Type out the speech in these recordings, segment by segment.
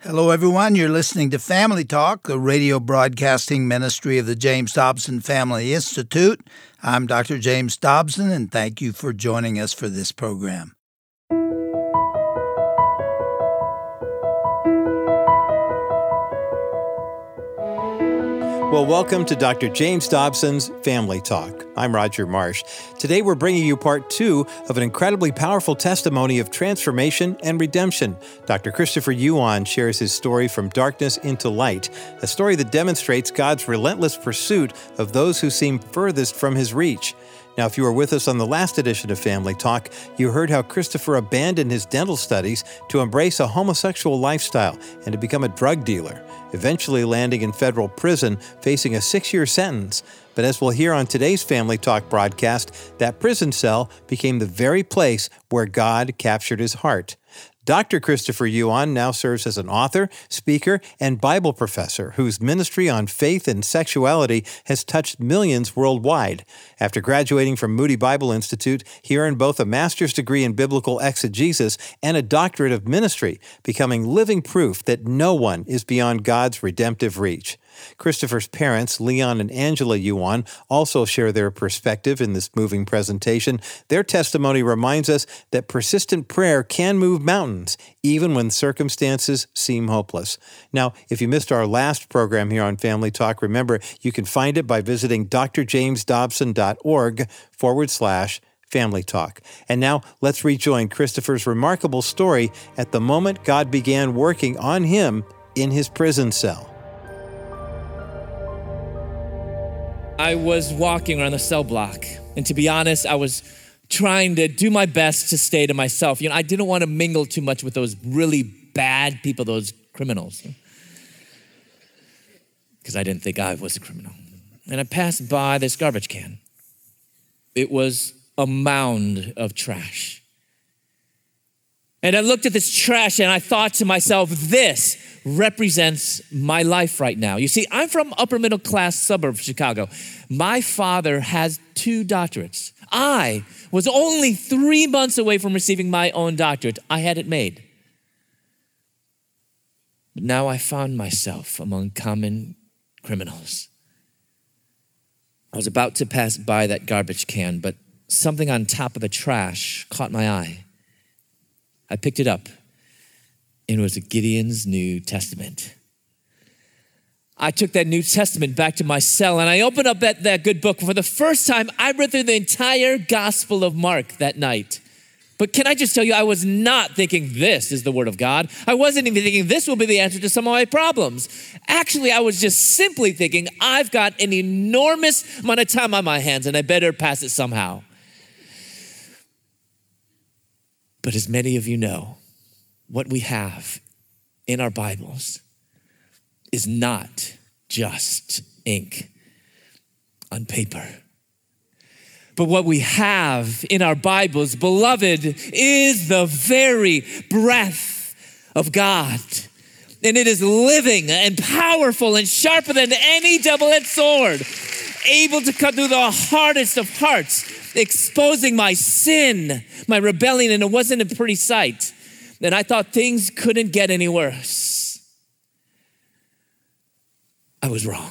Hello, everyone. You're listening to Family Talk, the radio broadcasting ministry of the James Dobson Family Institute. I'm Dr. James Dobson, and thank you for joining us for this program. Well, welcome to Dr. James Dobson's Family Talk. I'm Roger Marsh. Today we're bringing you part 2 of an incredibly powerful testimony of transformation and redemption. Dr. Christopher Yuan shares his story from darkness into light, a story that demonstrates God's relentless pursuit of those who seem furthest from his reach. Now, if you were with us on the last edition of Family Talk, you heard how Christopher abandoned his dental studies to embrace a homosexual lifestyle and to become a drug dealer, eventually landing in federal prison, facing a 6-year sentence. But as we'll hear on today's Family Talk broadcast, that prison cell became the very place where God captured his heart. Dr. Christopher Yuan now serves as an author, speaker, and Bible professor whose ministry on faith and sexuality has touched millions worldwide. After graduating from Moody Bible Institute, he earned both a master's degree in biblical exegesis and a doctorate of ministry, becoming living proof that no one is beyond God's redemptive reach. Christopher's parents, Leon and Angela Yuan, also share their perspective in this moving presentation. Their testimony reminds us that persistent prayer can move mountains, even when circumstances seem hopeless. Now, if you missed our last program here on Family Talk, remember, you can find it by visiting drjamesdobson.org/Family Talk. And now, let's rejoin Christopher's remarkable story at the moment God began working on him in his prison cell. I was walking around the cell block, and to be honest, I was trying to do my best to stay to myself. I didn't want to mingle too much with those really bad people, those criminals, because I didn't think I was a criminal. And I passed by this garbage can. It was a mound of trash. And I looked at this trash and I thought to myself, this represents my life right now. You see, I'm from upper middle class suburb of Chicago. My father has 2 doctorates. I was only 3 months away from receiving my own doctorate. I had it made. But now I found myself among common criminals. I was about to pass by that garbage can, but something on top of the trash caught my eye. I picked it up, and it was a Gideon's New Testament. I took that New Testament back to my cell, and I opened up that good book. For the first time, I read through the entire Gospel of Mark that night. But can I just tell you, I was not thinking this is the Word of God. I wasn't even thinking this will be the answer to some of my problems. Actually, I was just simply thinking, I've got an enormous amount of time on my hands, and I better pass it somehow. But as many of you know, what we have in our Bibles is not just ink on paper. But what we have in our Bibles, beloved, is the very breath of God. And it is living and powerful and sharper than any double-edged sword, able to cut through the hardest of hearts, exposing my sin, my rebellion, and it wasn't a pretty sight. And I thought things couldn't get any worse. I was wrong.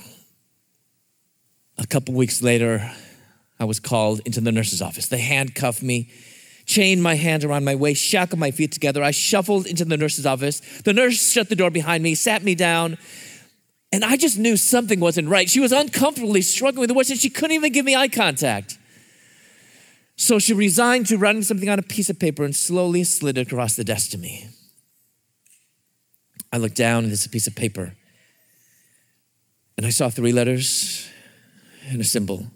A couple weeks later, I was called into the nurse's office. They handcuffed me, chained my hands around my waist, shackled my feet together. I shuffled into the nurse's office. The nurse shut the door behind me, sat me down, and I just knew something wasn't right. She was uncomfortably struggling with the words, and she couldn't even give me eye contact. So she resigned to writing something on a piece of paper and slowly slid it across the desk to me. I looked down at this piece of paper and I saw 3 letters and a symbol.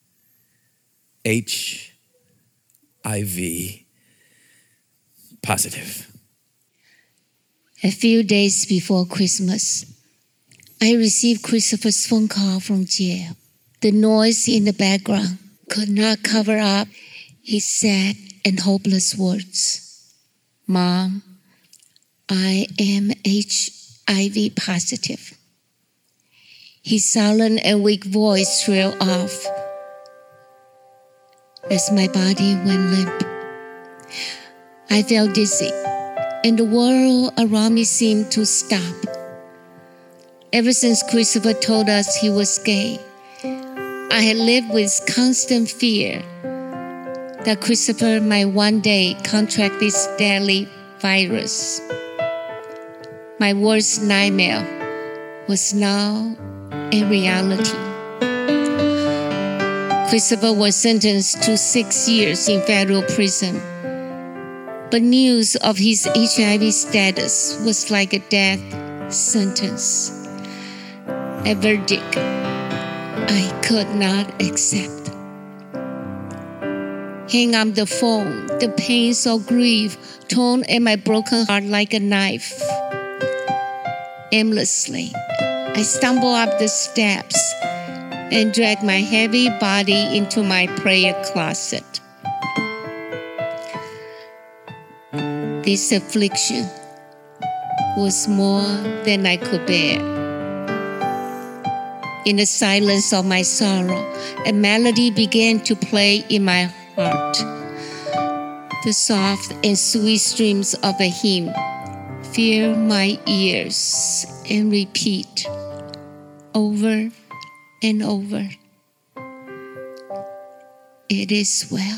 HIV positive. A few days before Christmas, I received Christopher's phone call from jail. The noise in the background could not cover up his sad and hopeless words. Mom, I am HIV positive. His sullen and weak voice trailed off as my body went limp. I felt dizzy and the world around me seemed to stop. Ever since Christopher told us he was gay, I had lived with constant fear that Christopher might one day contract this deadly virus. My worst nightmare was now a reality. Christopher was sentenced to 6 years in federal prison, but news of his HIV status was like a death sentence, a verdict I could not accept. Hang up the phone, the pains of grief torn at my broken heart like a knife. Aimlessly, I stumbled up the steps and dragged my heavy body into my prayer closet. This affliction was more than I could bear. In the silence of my sorrow, a melody began to play in my heart. The soft and sweet streams of a hymn fill my ears and repeat over and over. It is well.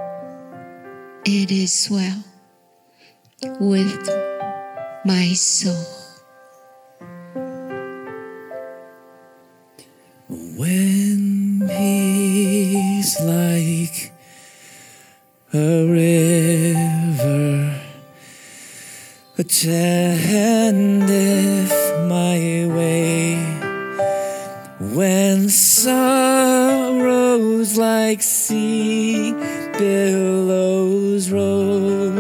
It is well with my soul. When peace like a river attendeth my way, when sorrows like sea billows roll,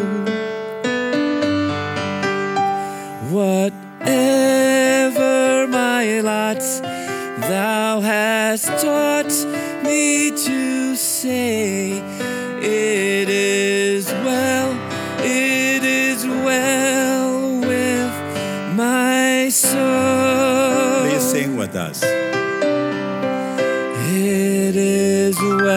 whatever my lot, thou hast taught me to say, it is well with my soul. Please sing with us. It is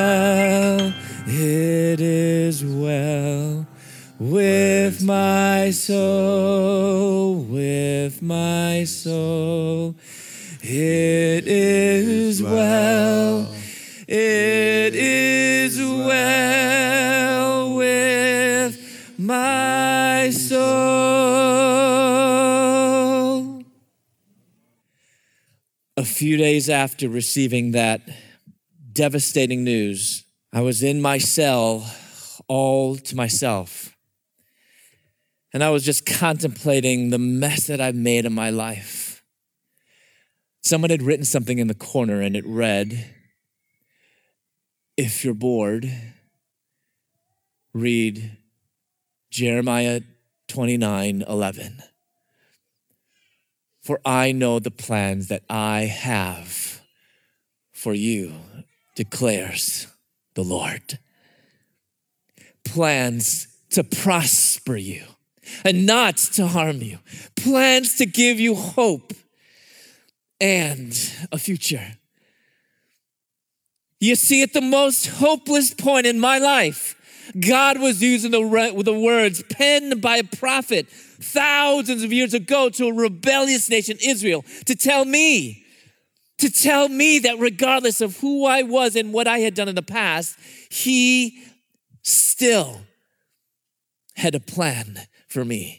well with my soul, with my soul. It is well with my soul. A few days after receiving that devastating news, I was in my cell all to myself. And I was just contemplating the mess that I've made in my life. Someone had written something in the corner and it read, if you're bored, read Jeremiah 29:11. For I know the plans that I have for you, declares the Lord. Plans to prosper you and not to harm you. Plans to give you hope and a future. You see, at the most hopeless point in my life, God was using the words penned by a prophet thousands of years ago to a rebellious nation, Israel, to tell me that regardless of who I was and what I had done in the past, he still had a plan for me.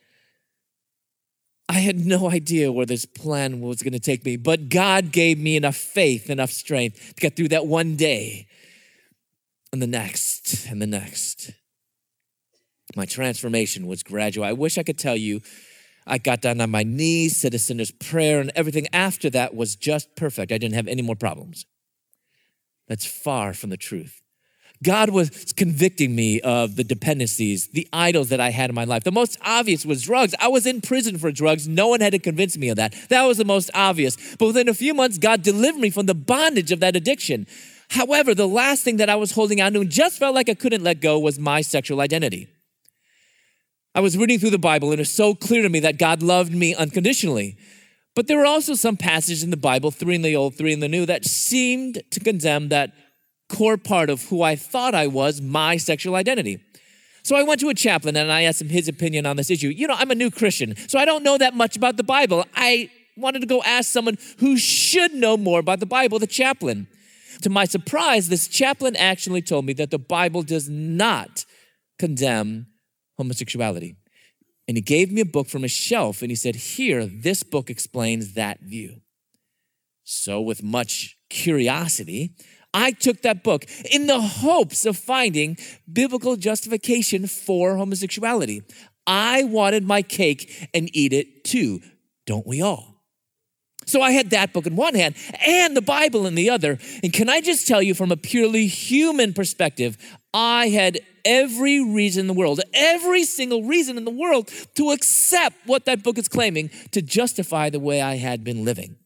I had no idea where this plan was going to take me, but God gave me enough faith, enough strength to get through that one day and the next and the next. My transformation was gradual. I wish I could tell you I got down on my knees, said a sinner's prayer, and everything after that was just perfect. I didn't have any more problems. That's far from the truth. God was convicting me of the dependencies, the idols that I had in my life. The most obvious was drugs. I was in prison for drugs. No one had to convince me of that. That was the most obvious. But within a few months, God delivered me from the bondage of that addiction. However, the last thing that I was holding on to and just felt like I couldn't let go was my sexual identity. I was reading through the Bible and it was so clear to me that God loved me unconditionally. But there were also some passages in the Bible, 3 in the Old, 3 in the New, that seemed to condemn that core part of who I thought I was, my sexual identity. So I went to a chaplain and I asked him his opinion on this issue. I'm a new Christian, so I don't know that much about the Bible. I wanted to go ask someone who should know more about the Bible, the chaplain. To my surprise, this chaplain actually told me that the Bible does not condemn homosexuality. And he gave me a book from his shelf and he said, here, this book explains that view. So with much curiosity, I took that book in the hopes of finding biblical justification for homosexuality. I wanted my cake and eat it too, don't we all? So I had that book in one hand and the Bible in the other. And can I just tell you from a purely human perspective, I had every reason in the world, every single reason in the world to accept what that book is claiming to justify the way I had been living.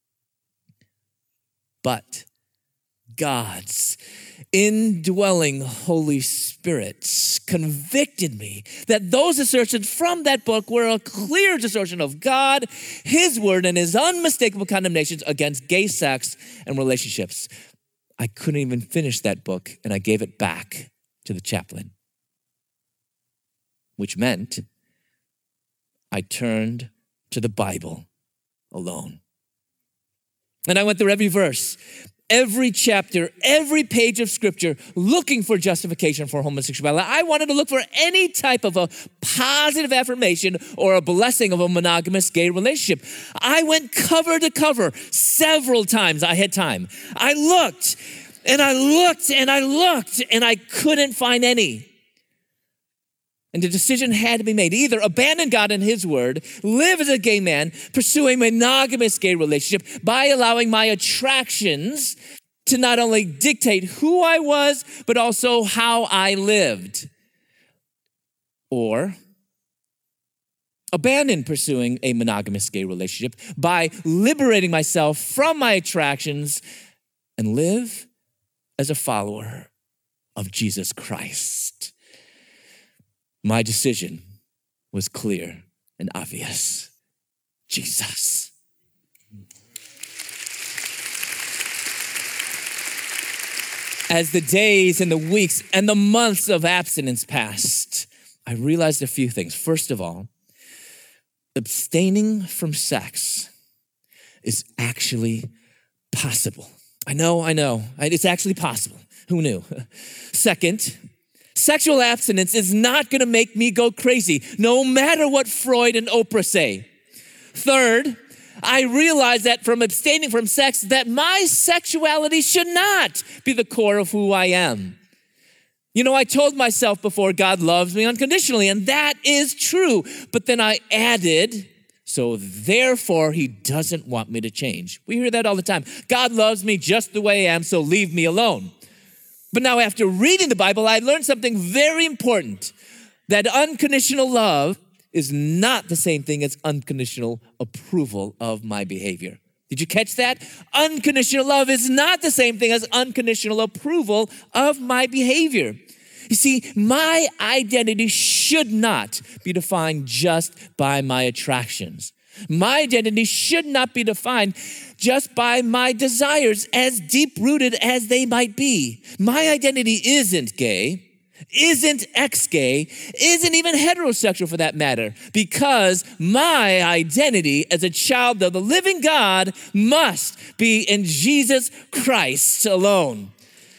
But God's indwelling Holy Spirit convicted me that those assertions from that book were a clear distortion of God, His word, and His unmistakable condemnations against gay sex and relationships. I couldn't even finish that book, and I gave it back to the chaplain, which meant I turned to the Bible alone. And I went through every verse, every chapter, every page of scripture, looking for justification for homosexuality. I wanted to look for any type of a positive affirmation or a blessing of a monogamous gay relationship. I went cover to cover several times. I had time. I looked and I looked and I looked and I couldn't find any. And the decision had to be made. Either abandon God and His word, live as a gay man, pursue a monogamous gay relationship by allowing my attractions to not only dictate who I was, but also how I lived. Or abandon pursuing a monogamous gay relationship by liberating myself from my attractions and live as a follower of Jesus Christ. My decision was clear and obvious. Jesus. As the days and the weeks and the months of abstinence passed, I realized a few things. First of all, abstaining from sex is actually possible. I know. It's actually possible. Who knew? Second, sexual abstinence is not going to make me go crazy, no matter what Freud and Oprah say. Third, I realized that from abstaining from sex, that my sexuality should not be the core of who I am. I told myself before, God loves me unconditionally, and that is true. But then I added, so therefore He doesn't want me to change. We hear that all the time. God loves me just the way I am, so leave me alone. But now after reading the Bible, I learned something very important, that unconditional love is not the same thing as unconditional approval of my behavior. Did you catch that? Unconditional love is not the same thing as unconditional approval of my behavior. You see, my identity should not be defined just by my attractions. My identity should not be defined just by my desires, as deep-rooted as they might be. My identity isn't gay, isn't ex-gay, isn't even heterosexual for that matter, because my identity as a child of the living God must be in Jesus Christ alone.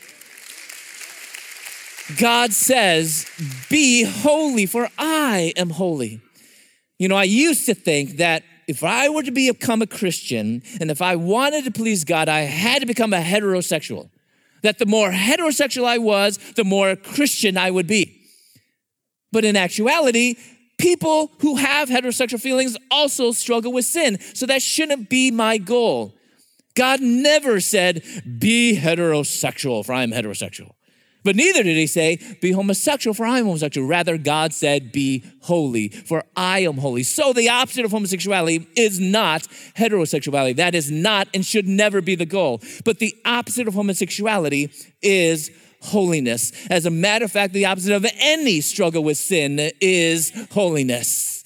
God says, be holy, for I am holy. I used to think that if I were to become a Christian and if I wanted to please God, I had to become a heterosexual. That the more heterosexual I was, the more Christian I would be. But in actuality, people who have heterosexual feelings also struggle with sin. So that shouldn't be my goal. God never said, be heterosexual, for I am heterosexual. But neither did He say, be homosexual, for I am homosexual. Rather, God said, be holy, for I am holy. So the opposite of homosexuality is not heterosexuality. That is not and should never be the goal. But the opposite of homosexuality is holiness. As a matter of fact, the opposite of any struggle with sin is holiness.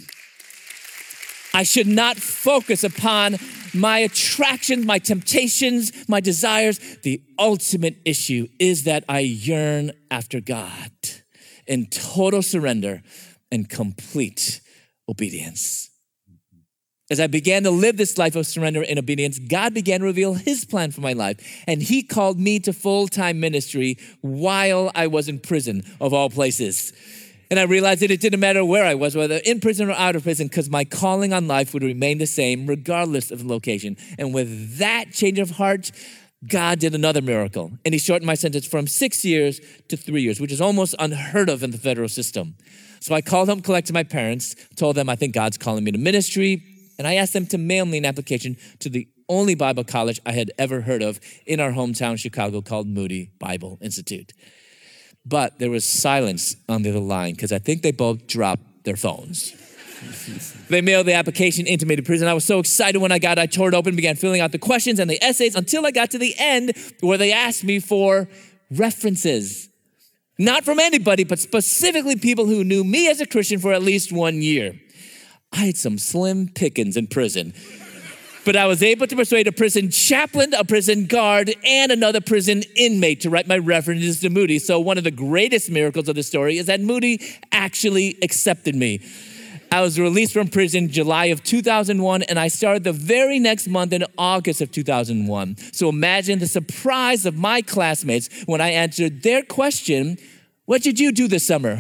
I should not focus upon my attractions, my temptations, my desires. The ultimate issue is that I yearn after God. in total surrender and complete obedience. As I began to live this life of surrender and obedience, God began to reveal his plan for my life. And he called me to full-time ministry while I was in prison, of all places. And I realized that it didn't matter where I was, whether in prison or out of prison, because my calling on life would remain the same regardless of the location. And with that change of heart, God did another miracle. And he shortened my sentence from 6 years to 3 years, which is almost unheard of in the federal system. So I called home, collected my parents, told them I think God's calling me to ministry. And I asked them to mail me an application to the only Bible college I had ever heard of in our hometown, Chicago, called Moody Bible Institute. But there was silence on the other line because I think they both dropped their phones. They mailed the application into me to prison. I was so excited when I got it. I tore it open, began filling out the questions and the essays until I got to the end where they asked me for references. Not from anybody, but specifically people who knew me as a Christian for at least 1 year. I had some slim pickings in prison, but I was able to persuade a prison chaplain, a prison guard, and another prison inmate to write my references to Moody. So one of the greatest miracles of the story is that Moody actually accepted me. I was released from prison July of 2001, and I started the very next month in August of 2001. So imagine the surprise of my classmates when I answered their question, "What did you do this summer?"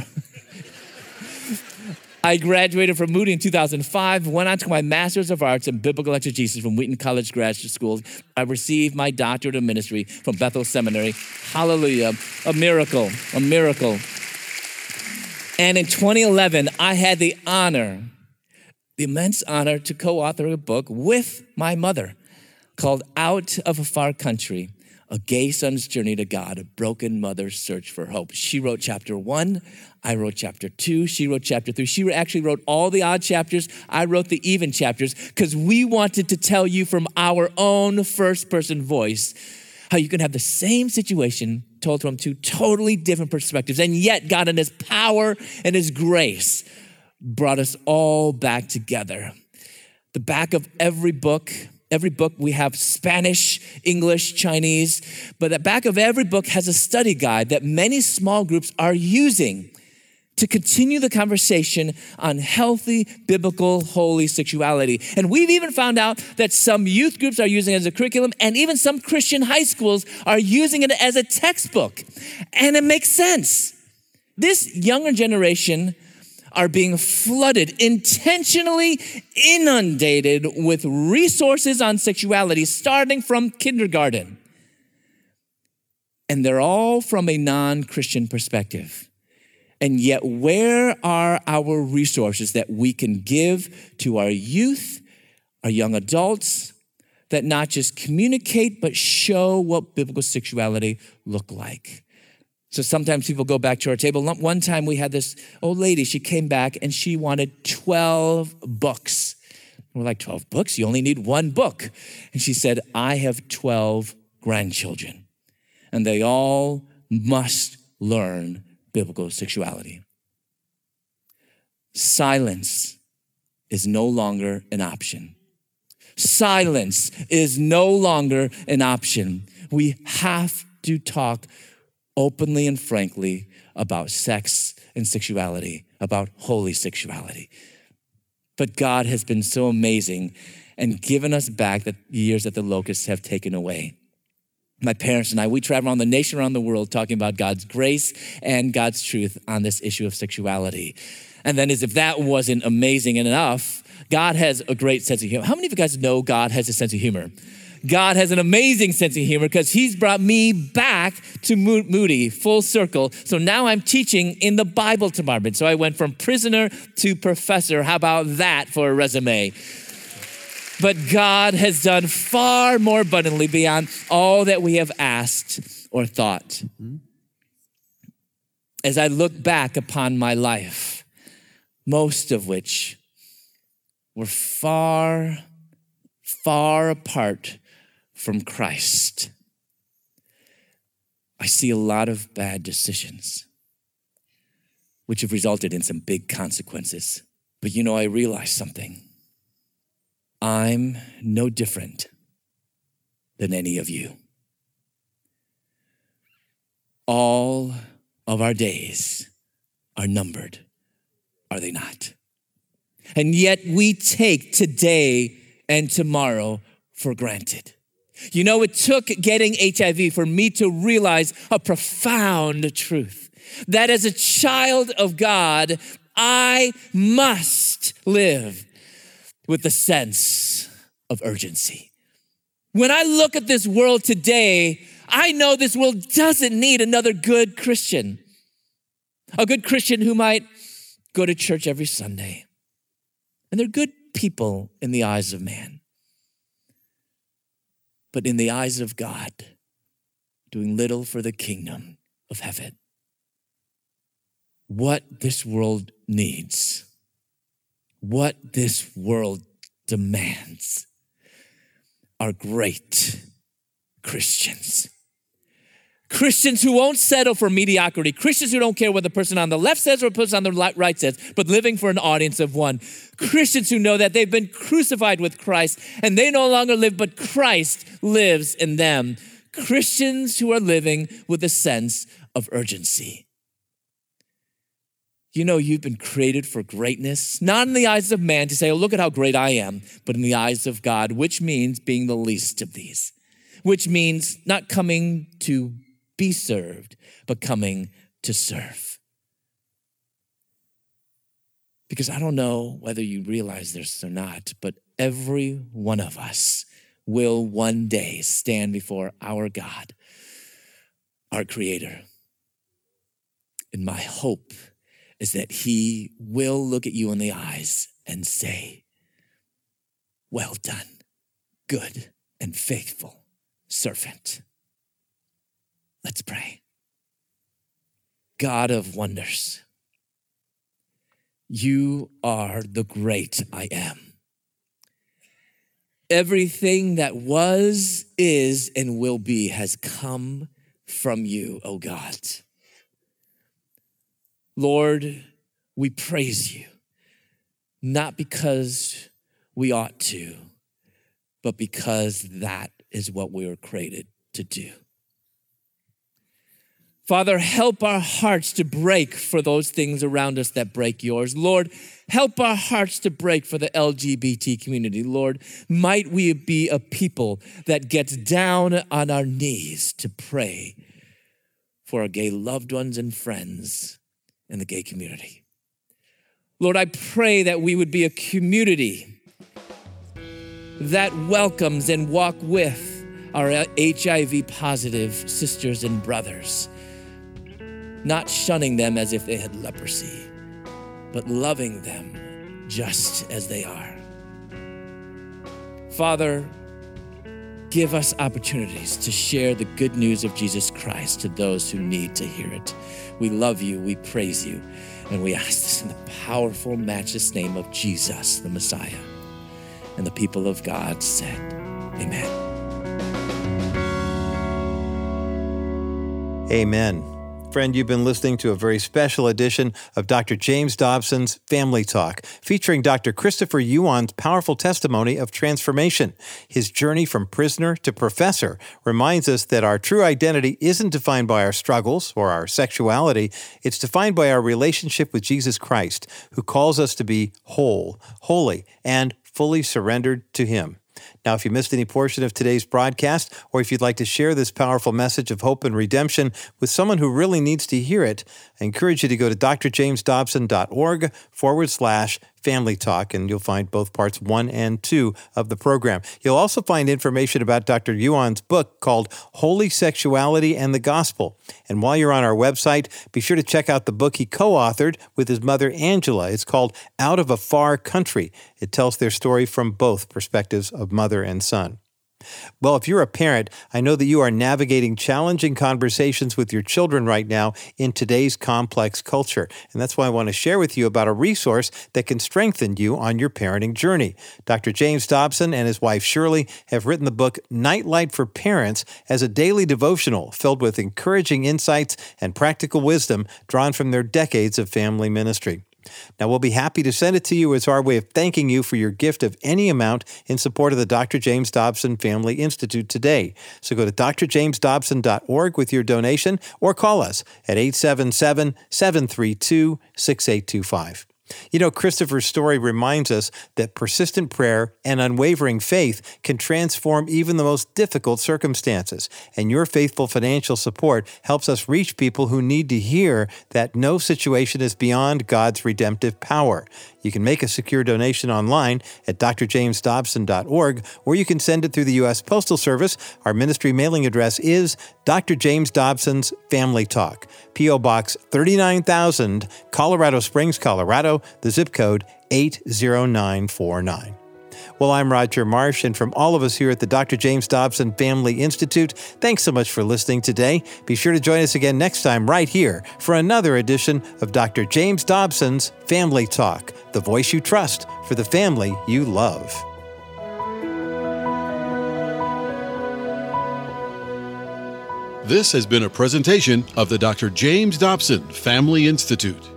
I graduated from Moody in 2005, went on to my Master's of Arts in Biblical Exegesis from Wheaton College Graduate School. I received my doctorate of ministry from Bethel Seminary. Hallelujah, a miracle, a miracle. And in 2011, I had the immense honor to co-author a book with my mother called Out of a Far Country, A Gay Son's Journey to God, A Broken Mother's Search for Hope. She wrote chapter 1, I wrote chapter 2, she wrote chapter 3. She actually wrote all the odd chapters, I wrote the even chapters, because we wanted to tell you from our own first-person voice how you can have the same situation told from two totally different perspectives, and yet God in his power and his grace brought us all back together. The back of every book we have Spanish, English, Chinese, but the back of every book has a study guide that many small groups are using to continue the conversation on healthy, biblical, holy sexuality. And we've even found out that some youth groups are using it as a curriculum, and even some Christian high schools are using it as a textbook. And it makes sense. This younger generation are being flooded, intentionally inundated with resources on sexuality, starting from kindergarten. And they're all from a non-Christian perspective. And yet, where are our resources that we can give to our youth, our young adults, that not just communicate, but show what biblical sexuality look like? So sometimes people go back to our table. One time we had this old lady, she came back and she wanted 12 books. We're like, 12 books? You only need one book. And she said, I have 12 grandchildren, and they all must learn biblical sexuality. Silence is no longer an option. Silence is no longer an option. We have to talk openly and frankly about sex and sexuality, about holy sexuality. But God has been so amazing and given us back the years that the locusts have taken away. My parents and I, we travel around the nation, around the world, talking about God's grace and God's truth on this issue of sexuality. And then as if that wasn't amazing enough, God has a great sense of humor. How many of you guys know God has a sense of humor? God has an amazing sense of humor because he's brought me back to Moody, full circle. So now I'm teaching in the Bible department. So I went from prisoner to professor. How about that for a resume? But God has done far more abundantly beyond all that we have asked or thought. As I look back upon my life, most of which were far, far apart from Christ, I see a lot of bad decisions, which have resulted in some big consequences. But I realized something. I'm no different than any of you. All of our days are numbered, are they not? And yet we take today and tomorrow for granted. You know, it took getting HIV for me to realize a profound truth, that as a child of God, I must live with a sense of urgency. When I look at this world today, I know this world doesn't need another good Christian. A good Christian who might go to church every Sunday. And they're good people in the eyes of man. But in the eyes of God, doing little for the kingdom of heaven. What this world needs, what this world demands, are great Christians. Christians who won't settle for mediocrity. Christians who don't care what the person on the left says or the person on the right says, but living for an audience of one. Christians who know that they've been crucified with Christ and they no longer live, but Christ lives in them. Christians who are living with a sense of urgency. You know, you've been created for greatness, not in the eyes of man to say, oh, look at how great I am, but in the eyes of God, which means being the least of these, which means not coming to be served, but coming to serve. Because I don't know whether you realize this or not, but every one of us will one day stand before our God, our Creator. And my hope is that He will look at you in the eyes and say, well done, good and faithful servant. Let's pray. God of wonders, you are the great I am. Everything that was, is, and will be has come from you, O God. Lord, we praise you, not because we ought to, but because that is what we were created to do. Father, help our hearts to break for those things around us that break yours. Lord, help our hearts to break for the LGBT community. Lord, might we be a people that gets down on our knees to pray for our gay loved ones and friends in the gay community. Lord, I pray that we would be a community that welcomes and walk with our HIV positive sisters and brothers, not shunning them as if they had leprosy, but loving them just as they are. Father, give us opportunities to share the good news of Jesus Christ to those who need to hear it. We love you, we praise you, and we ask this in the powerful, matchless name of Jesus, the Messiah. And the people of God said, amen. Amen. Friend, you've been listening to a very special edition of Dr. James Dobson's Family Talk, featuring Dr. Christopher Yuan's powerful testimony of transformation. His journey from prisoner to professor reminds us that our true identity isn't defined by our struggles or our sexuality. It's defined by our relationship with Jesus Christ, who calls us to be whole, holy, and fully surrendered to Him. Now, if you missed any portion of today's broadcast, or if you'd like to share this powerful message of hope and redemption with someone who really needs to hear it, I encourage you to go to drjamesdobson.org/Family Talk, and you'll find both parts 1 and 2 of the program. You'll also find information about Dr. Yuan's book called Holy Sexuality and the Gospel. And while you're on our website, be sure to check out the book he co-authored with his mother, Angela. It's called Out of a Far Country. It tells their story from both perspectives of mother and son. Well, if you're a parent, I know that you are navigating challenging conversations with your children right now in today's complex culture. And that's why I want to share with you about a resource that can strengthen you on your parenting journey. Dr. James Dobson and his wife Shirley have written the book Nightlight for Parents as a daily devotional filled with encouraging insights and practical wisdom drawn from their decades of family ministry. Now, we'll be happy to send it to you as our way of thanking you for your gift of any amount in support of the Dr. James Dobson Family Institute today. So go to drjamesdobson.org with your donation or call us at 877-732-6825. You know, Christopher's story reminds us that persistent prayer and unwavering faith can transform even the most difficult circumstances. And your faithful financial support helps us reach people who need to hear that no situation is beyond God's redemptive power. You can make a secure donation online at drjamesdobson.org, or you can send it through the U.S. Postal Service. Our ministry mailing address is Dr. James Dobson's Family Talk, P.O. Box 39,000, Colorado Springs, Colorado, the zip code 80949. Well, I'm Roger Marsh, and from all of us here at the Dr. James Dobson Family Institute, thanks so much for listening today. Be sure to join us again next time right here for another edition of Dr. James Dobson's Family Talk, the voice you trust for the family you love. This has been a presentation of the Dr. James Dobson Family Institute.